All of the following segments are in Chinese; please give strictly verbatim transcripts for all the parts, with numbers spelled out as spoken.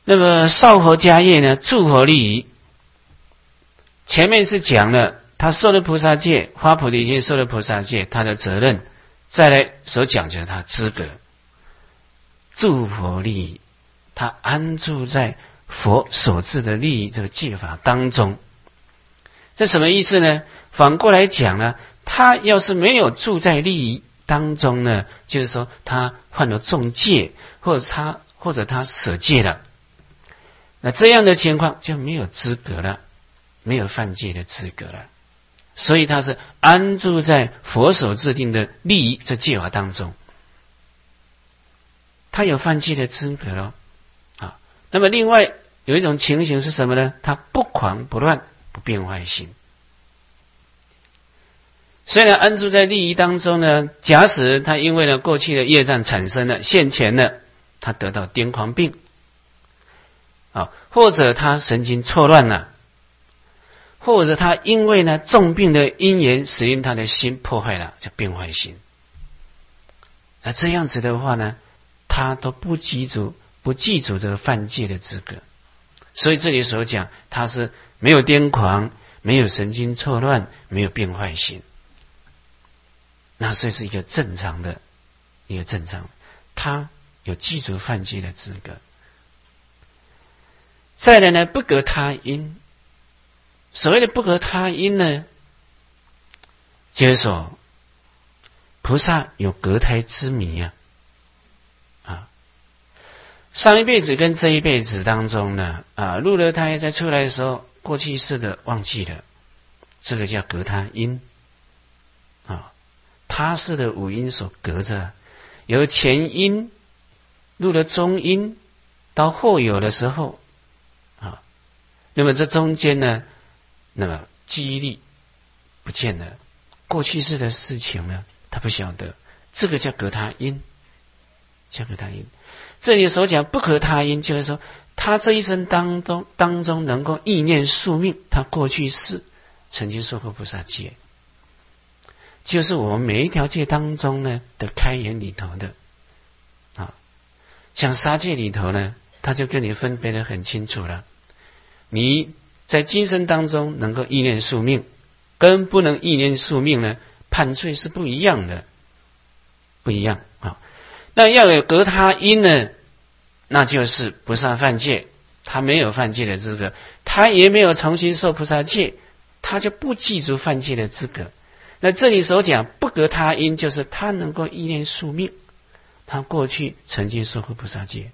那么少佛迦叶呢，助佛利益。前面是讲了他受了菩萨戒，发菩提心受了菩萨戒，他的责任。再来所讲就是他资格，助佛利益，他安住在佛所制的利益这个戒法当中。这什么意思呢？反过来讲呢，他要是没有住在利益当中呢，就是说他犯了重戒，或者他或者他舍戒了，那这样的情况就没有资格了，没有犯戒的资格了。所以他是安住在佛所制定的利益这戒法当中，他有犯戒的资格了啊。那么另外有一种情形是什么呢？他不狂不乱不变坏心。虽然安住在利益当中呢，假使他因为呢过去的业障产生了现前了，他得到癫狂病啊，或者他神经错乱了，或者他因为呢重病的因缘使令他的心破坏了，叫变坏心。那这样子的话呢，他都不记住不记住这个犯戒的资格。所以这里所讲，他是没有癫狂，没有神经错乱，没有变坏心。那这是一个正常的，一个正常，他有记住犯戒的资格。再来呢，不隔他因。所谓的不隔他因呢，就是说菩萨有隔胎之谜啊，啊，上一辈子跟这一辈子当中呢，啊，入了胎在出来的时候，过去式的忘记了，这个叫隔他因啊，他式的五因所隔着，由前因入了中因，到后有的时候啊，那么这中间呢，那么记忆力不见了，过去式的事情呢，他不晓得，这个叫隔他因，叫隔他因。这里所讲不隔他因，就是说他这一生当中当中能够意念宿命，他过去世曾经受过菩萨戒，就是我们每一条戒当中呢的开眼里头的啊，像杀戒里头呢，他就跟你分别得很清楚了，你在今生当中能够意念宿命，跟不能意念宿命呢，判罪是不一样的，不一样啊。那要有隔他因呢，那就是不算犯戒，他没有犯戒的资格，他也没有重新受菩萨戒，他就不记住犯戒的资格。那这里所讲不隔他因，就是他能够意念宿命，他过去曾经受过菩萨戒。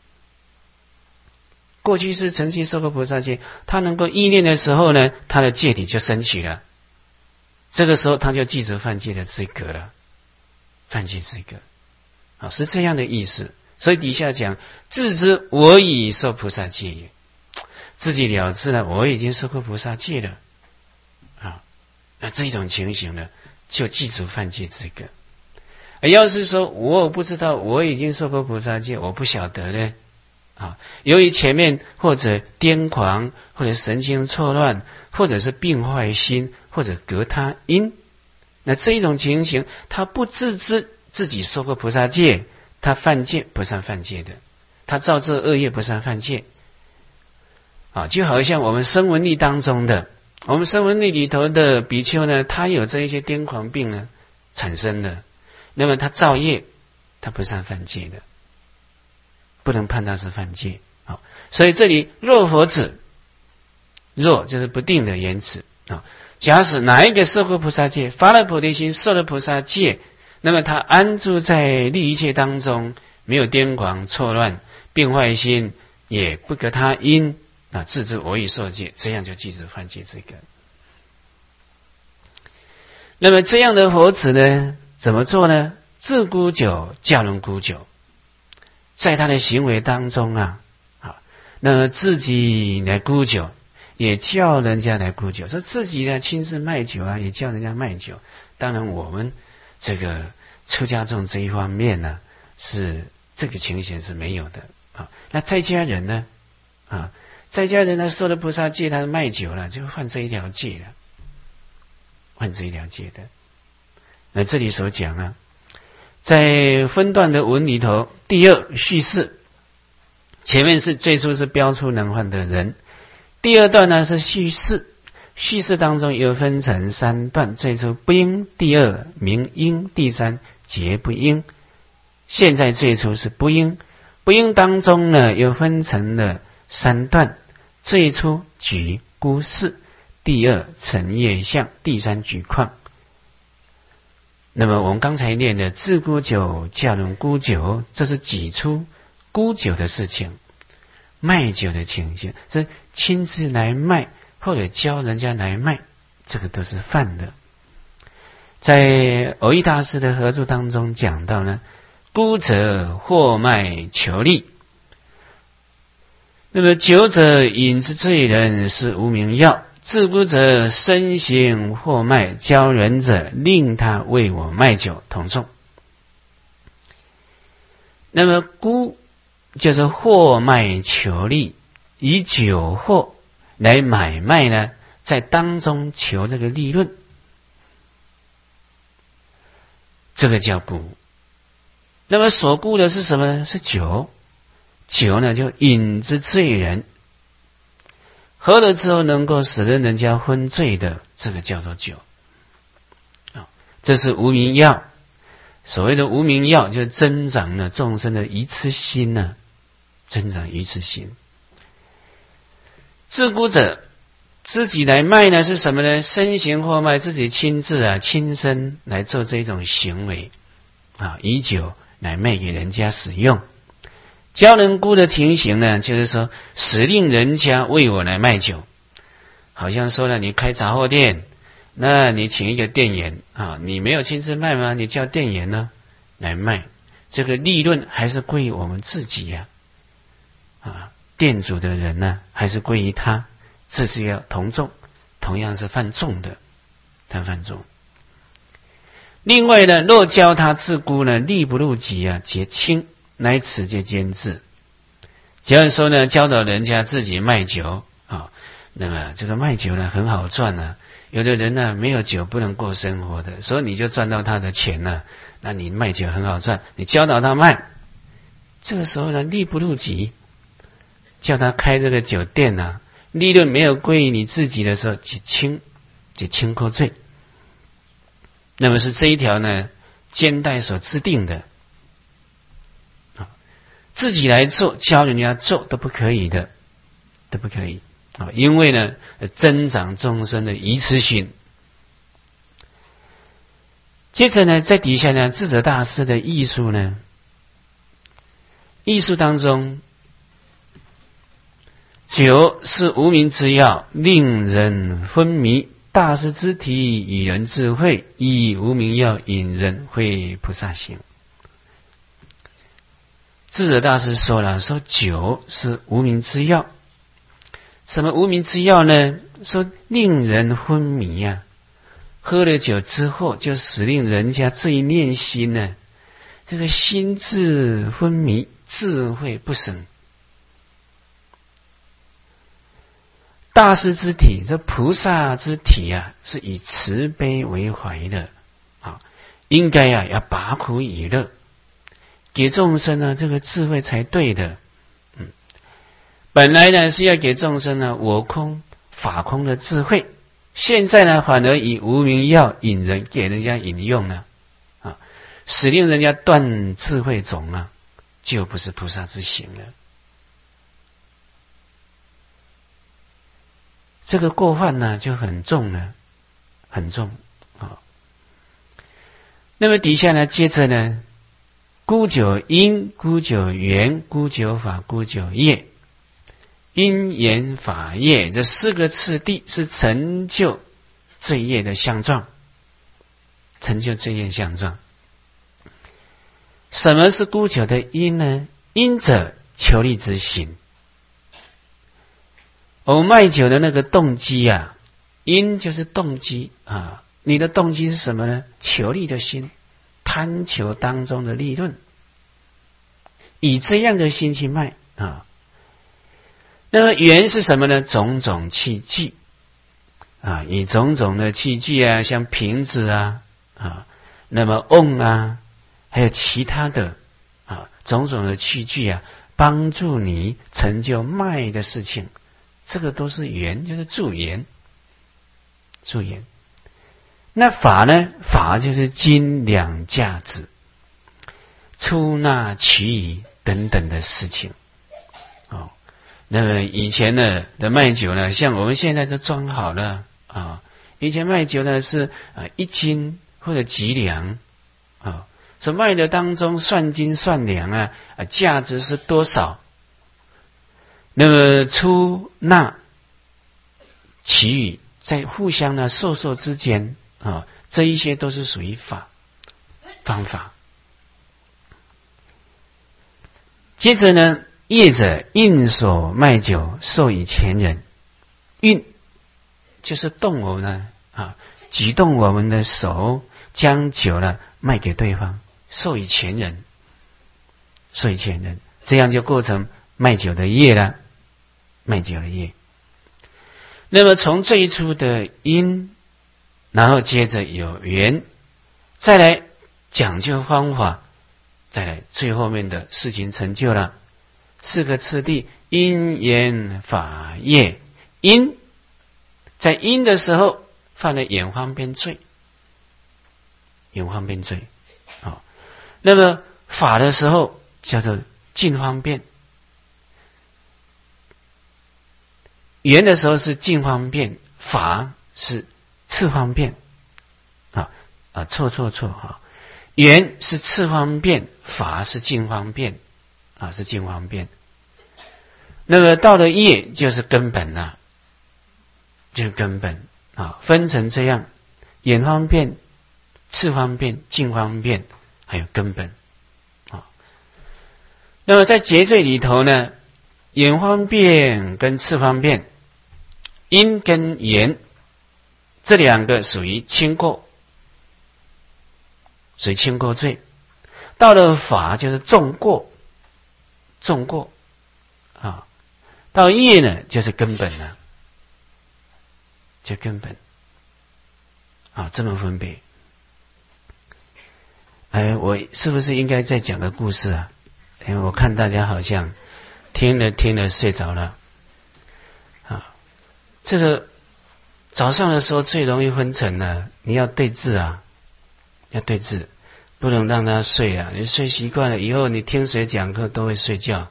过去是曾经受过菩萨戒，他能够意念的时候呢，他的戒体就升起了，这个时候他就记住犯戒的资格了，犯戒资格啊，是这样的意思。所以底下讲自知我已受菩萨戒也，自己了知了我已经受过菩萨戒了啊，那这种情形呢，就记住犯戒资格。而要是说我不知道我已经受过菩萨戒，我不晓得呢啊，由于前面或者癫狂，或者神经错乱，或者是病坏心，或者隔他因，那这一种情形，他不自知自己受过菩萨戒，他犯戒不算犯戒的，他造这恶业不算犯戒啊，就好像我们声闻力当中的，我们声闻力里头的比丘呢，他有这一些癫狂病呢产生的，那么他造业，他不算犯戒的。不能判断是犯戒啊，所以这里若佛子，若就是不定的言辞啊。假使哪一个受过菩萨戒，发了菩提心，受了菩萨戒，那么他安住在利益戒当中，没有癫狂错乱变坏心，也不隔他因啊，自知我已受戒，这样就记住犯戒这个。那么这样的佛子呢，怎么做呢？自孤久，教人孤久。在他的行为当中啊，啊，那么自己来沽酒，也叫人家来沽酒，说自己呢亲自卖酒啊，也叫人家卖酒。当然，我们这个出家众这一方面呢，是这个情形是没有的啊。那在家人呢，啊，在家人呢受了菩萨戒，他卖酒了，就犯这一条戒了，犯这一条戒的。那这里所讲啊，在分段的文里头，第二叙事前面是最初是标出能患的人，第二段呢是叙事，叙事当中又分成三段，最初不应，第二明应，第三节不应。现在最初是不应，不应当中呢又分成了三段，最初举孤事，第二成业相，第三举况。那么我们刚才念的自沽酒、教人沽酒，这是挤出沽酒的事情，卖酒的情形，是亲自来卖或者教人家来卖，这个都是犯的。在蕅益大师的合著当中讲到呢，沽者货卖求利，那么酒者饮之罪人是无名药，自沽者身行货卖，教人者令他为我卖酒同众。那么沽就是货卖求利，以酒货来买卖呢，在当中求这个利润，这个叫沽。那么所沽的是什么呢？是酒，酒呢就饮之醉人，喝了之后能够使得人家昏醉的，这个叫做酒。这是无名药。所谓的无名药，就是增长了众生的愚痴心呢、啊，增长愚痴心。自沽者自己来卖呢，是什么呢？身行货卖，自己亲自啊亲身来做这种行为啊，以酒来卖给人家使用。教人沽的情形呢，就是说使令人家为我来卖酒，好像说了，你开杂货店，那你请一个店员啊，你没有亲自卖吗？你叫店员呢来卖，这个利润还是归于我们自己呀、啊，啊，店主的人呢还是归于他，这是要同众，同样是犯众的，他犯众。另外呢，若教他自沽呢，利不入己啊，结轻。乃此皆兼治。假如说呢，教导人家自己卖酒啊，那么这个卖酒呢很好赚呢、啊。有的人呢没有酒不能过生活的，所以你就赚到他的钱了。那你卖酒很好赚，你教导他卖，这个时候呢利不入己，叫他开这个酒店啊，利润没有归于你自己的时候，解轻解轻扣罪。那么是这一条呢，监代所制定的。自己来做，教人家做都不可以的，都不可以啊！因为呢，增长众生的愚痴心。接着呢，在底下呢，智者大师的艺术呢，艺术当中，酒是无名之药，令人昏迷。大师之体以人智慧，以无名药引人会菩萨行。智者大师说了，说酒是无名之药。什么无名之药呢？说令人昏迷啊，喝了酒之后，就使令人家罪念心呢，这个心智昏迷，智慧不生。大师之体，这菩萨之体啊，是以慈悲为怀的啊，应该啊要拔苦以乐。给众生呢，这个智慧才对的。嗯，本来呢是要给众生呢我空法空的智慧，现在呢反而以无名药引人给人家引用呢，啊，使令人家断智慧种啊，就不是菩萨之行了。这个过患呢就很重了，很重啊。那么底下呢，接着呢。沽酒因、沽酒缘、沽酒法、沽酒业，因缘法业这四个次第是成就罪业的相状，成就罪业相状。什么是沽酒的因呢？因者求利之心。我卖酒的那个动机啊，因就是动机啊，你的动机是什么呢？求利的心。贪求当中的利润，以这样的心去卖啊。那么缘是什么呢？种种器具啊，以种种的器具啊，像瓶子啊啊，那么瓮啊，还有其他的啊种种的器具啊， 帮助你成就脉的事情，这个都是缘，就是助缘，助缘。那法呢？法就是斤两价值、出纳其余等等的事情。哦，那么以前呢的卖酒呢，像我们现在都装好了啊。以前卖酒呢是啊一斤或者几两啊，所卖的当中算斤算两啊，啊价值是多少？那么出纳其余在互相呢授受之间啊，这一些都是属于法方法。接着呢，业者应所卖酒授以前人，运就是动我们呢啊，举动我们的手，将酒呢卖给对方，授以前人，授以前人，这样就构成卖酒的业了，卖酒的业。那么从最初的因，然后接着有缘，再来讲究方法，再来最后面的事情成就了。四个次第：因缘法业。因在因的时候犯了眼方便罪，眼方便罪啊、哦。那么法的时候叫做尽方便，缘的时候是尽方便，法是次方便啊啊，错错错哈，缘是次方便，法是尽方便啊，是尽方便。那么到了业就是根本了、啊，就是根本啊，分成这样：眼方便、次方便、尽方便，还有根本啊。那么在结罪里头呢，眼方便跟次方便，因跟缘这两个属于轻过，属于轻过罪。到了法就是重过，重过啊。到业呢就是根本了，就根本啊，这么分别。哎，我是不是应该再讲个故事啊？因为我看大家好像听了听了睡着了啊。这个早上的时候最容易昏沉了，你要对治啊，要对治，不能让他睡啊。你睡习惯了以后，你听谁讲课都会睡觉。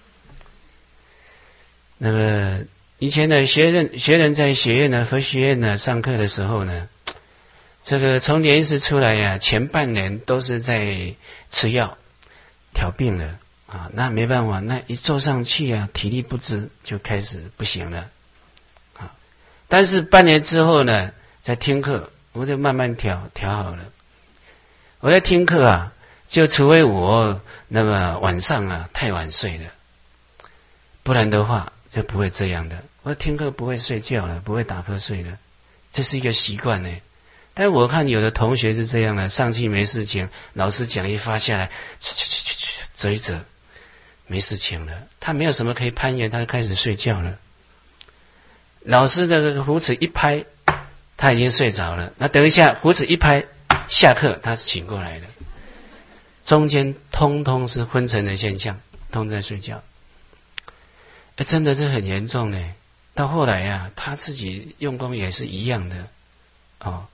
那么以前的学人学人在学院呢，佛学院呢上课的时候呢，这个从年时出来呀、啊，前半年都是在吃药调病了啊，那没办法，那一坐上去啊，体力不支，就开始不行了啊。但是半年之后呢，在听课，我就慢慢调调好了。我在听课啊，就除非我那么晚上啊太晚睡了，不然的话就不会这样的。我听课不会睡觉了，不会打瞌睡了，这是一个习惯呢。但我看有的同学是这样的，上去没事情，老师讲一发下来，折一折，没事情了，他没有什么可以攀岩，他就开始睡觉了。老师的胡子一拍，他已经睡着了。那等一下胡子一拍，下课他醒过来了。中间通通是昏沉的现象，通在睡觉。哎，真的是很严重呢。到后来呀、啊，他自己用功也是一样的哦。